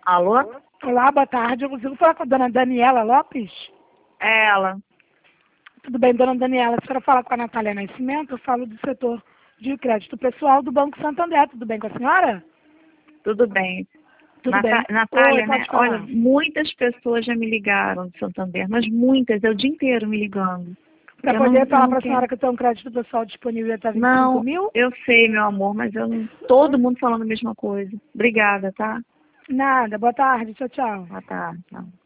Alô? Olá, boa tarde. Eu consigo falar com a dona Daniela Lopes? É ela. Tudo bem, dona Daniela? A senhora fala com a Natália Nascimento? Eu falo do setor de crédito pessoal do Banco Santander. Tudo bem com a senhora? Tudo bem. Tudo bem. Natália, Oi, né? pode falar. Olha, muitas pessoas já me ligaram de Santander, mas muitas, é o dia inteiro me ligando. Para Eu poder não falar para a quero. senhora que eu tenho um crédito pessoal disponível até 25 Não, mil? eu sei, meu amor, mas eu não. Todo mundo falando a mesma coisa. Obrigada, tá? Nada. Boa tarde. Tchau, tchau. Ah, tá. Tá.